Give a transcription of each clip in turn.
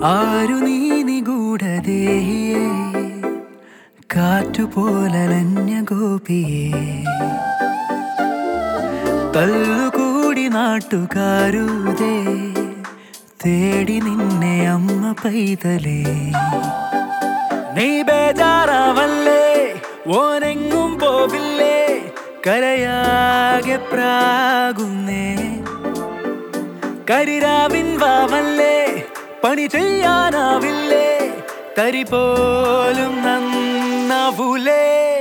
ആരു നീ നിഗൂഢദേഹിയേ കാറ്റുപോലലഞ്ഞ ഗോപിയേ തല്ലുകൂടി നാട്ടുകാരുതേ തേടി നിന്നെ അമ്മ പൈതലേ നീ ബേജാറാവല്ലേ ഓനെങ്ങും പോവില്ലേ കരയാകെ പ്രാകുന്നേ കരിരാവിൻ വാവല്ലേ പണി ചെയ്യാനാവില്ലേ തരി പോലും നന്നാവൂലേ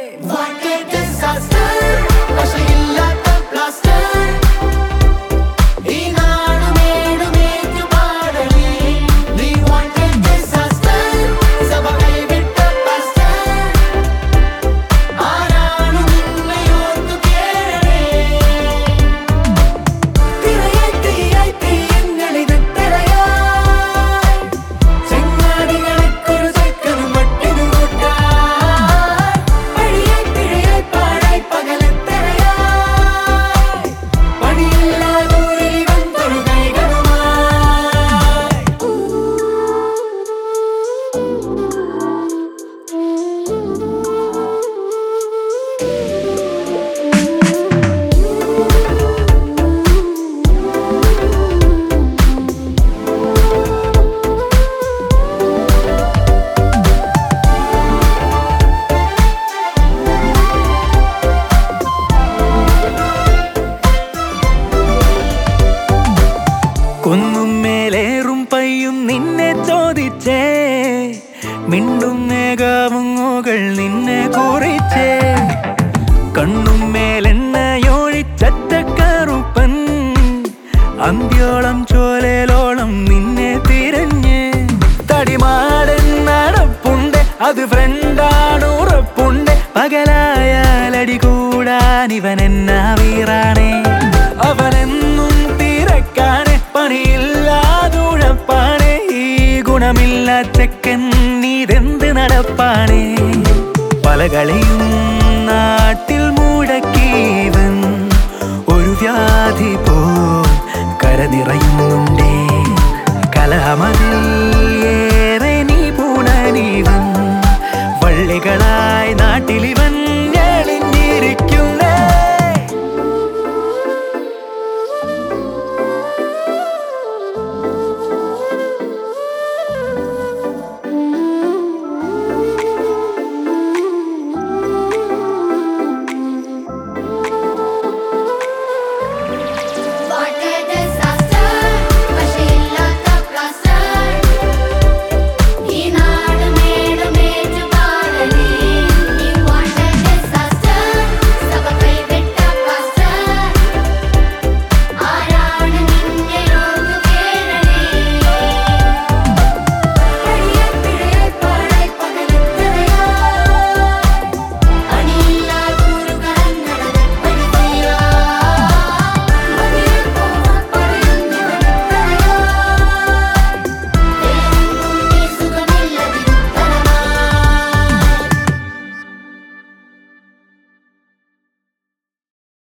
കുന്നും മേലേറും പയ്യും നിന്നെ ചോദിച്ചേ മിണ്ടും മേഘമുങ്ങുകൾ നിന്നെ കുറിച്ചേ കണ്ണും മേലെണ്ണയോഴിച്ചക്കറുപ്പൻ അന്ത്യോളം ചോലലോളം നിന്നെ തിരഞ്ഞ് തടിമാടൻ നടപ്പുണ്ട് അത് ഫ്രണ്ടാണുറപ്പുണ്ട് പകലായാലടി കൂടാൻ ഇവനെന്നാ വീറാണേ അവനെന്നും തിരക്കാണ് പണിയില്ലാതുഴപ്പാണ് ഈ ഗുണമില്ല ചെക്കൻ നീതെന്ത് നടപ്പാണ് പല കളിയും നാട്ടിൽ മുടക്കീവൻ ഒരു വ്യാധി പോൽ കരനിറയുന്നുണ്ടേ കലഹമതിൽ ഏറെ നീ പൂണനീവൻ വള്ളികളായി നാട്ടിലിവ